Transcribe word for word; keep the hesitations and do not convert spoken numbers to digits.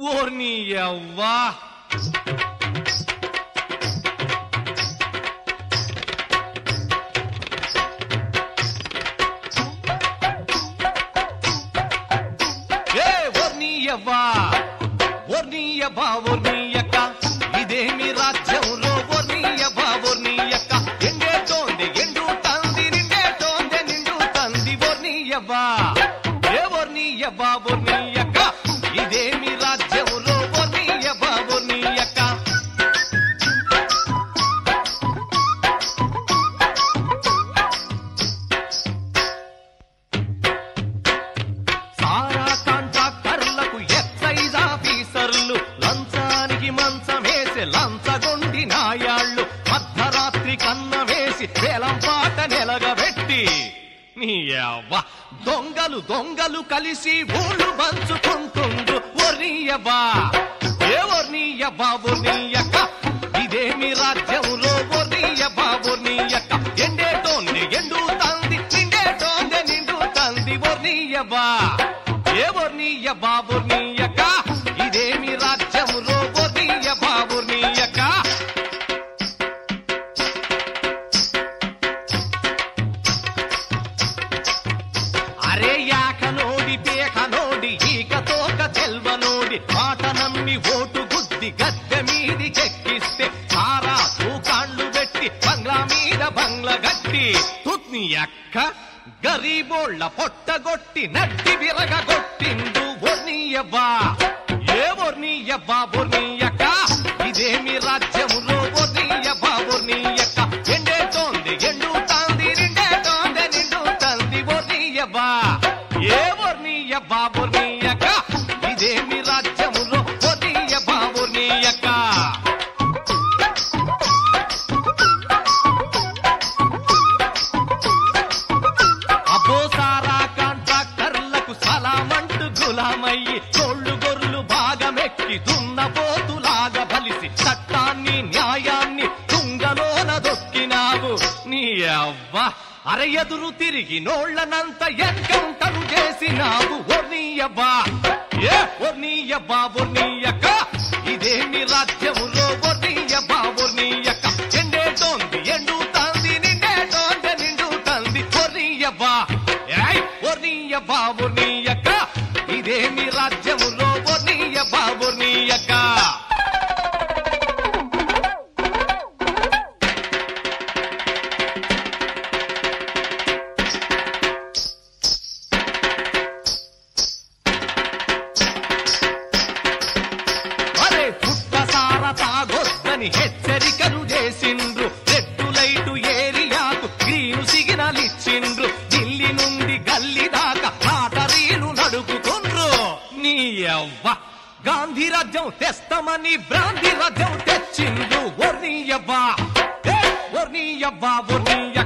ఓర్ని యవ్వా ఏ ఓర్ని యవ్వా ఓర్ని యవ్వా ఓర్ని యక్క ఇదేమి రాజ్యంలో ఓర్ని యవ్వా ఓర్ని యక్క ఎండేటోంది ఎండు తంది నిండేటోంది నిండు తంది ఓర్ని యవ్వా ఏ ఓర్ని యవ్వా ఓర్ని యక్క ఇదేమి రాజ్యంలో ఓర్ని యవ్వా ఓర్ని యక్క సారా కాంట్రాక్టర్లకు ఎక్సైజ్ ఆఫీసర్లు లంచానికి మంచమేసి లంచగొండి నాయాళ్ళు మధ్యరాత్రి కన్న వేసి వేలం పాట నెలగబెట్టి నీ యవ్వ దొంగలు దొంగలు కలిసి ఊళ్ళు పంచుకుంటుండు ఒర్నియవ్వా ఏ ఒర్నియవ్వా ఒర్నియక్క ఇదేమి రాజ్యంలో ఒర్నియవ్వా ఒర్నియక్క ఎండేటోంది ఎండు తంది నిండేటోంది నిండు తంది ఒర్నియవ్వా ఏ ఒర్నియవ్వా ఒర్నియక్క ఇదేమి రాజ్యంలో ఒర్నియవ్వా ఒర్నియక్క అరే యాక నోడి పేక నోడి ఈక తోక తెల్వనోడి మాట నమ్మి ఓటు గుద్ది గద్దె మీది చెక్కిస్తే సారా తూకాండ్లు పెట్టి బంగ్లా మీద బంగ్ల గట్టి తుత్ని అక్క గరీబోళ్ళ పొట్టగొట్టి నడ్డి విరగొట్టిండు ఒర్నియవ్వా ఏ ఒర్నియవ్వా ఒర్నియక్క ఇదేమి రాజ్యములో ఒర్నియవ్వా ఒర్నియక్క ఎండేటోంది ఎండు తాంది నిండేటోంది నిండు తంది ఒర్నియవ్వా ఏ ఒర్నియవ్వా ఒర్నియక్క ఇదేమి రాజ్యములో ఒర్నియవ్వా ఒర్నియక్క అబ్బో సారా కాంట్రాక్టర్లకు సలామంటూ గులామయ్యి తోళ్ళు గొర్రెలు భాగమెక్కి దున్నపోతులాగా బలిసి చట్టాన్ని న్యాయాన్ని తుంగలోన దొక్కినావు నీ అవ్వ అర ఎదురు తిరిగి నోళ్లనంత ఎన్కౌంటరు చేసినావు ఒర్నియవ్వా ఏ ఒర్నియవ్వా ఒర్నియక్క ఇదేమి రాజ్యములో ఒర్నియవ్వా ఒర్నియక్క ఎండేటోంది ఎండు తంది నిండేటోంది నిండు తంది ఒర్నియవ్వా ఏయ్ ఒర్నియవ్వా ఒర్నియక్క ఇదేమి రాజ్యములో ఒర్నియవ్వా ఒర్నియక్క అరే పుట్టసార తాగొద్దని హెచ్చరికలు చేసిండ్రు రెడ్ లైటు ఏరియాకు గ్రీను సిగ్నల్ ఇచ్చిండ్రు ఢిల్లీ నుండి గల్లీ దాకా లాటరీలు నడుపుకుండ్రు నీ యవ్వ గాంధీ రాజ్యం తెస్తామని బ్రాంతి రాజ్యం తెచ్చిండ్రు ఒర్నియవ్వా ఒర్నియవ్వా ఒర్నియ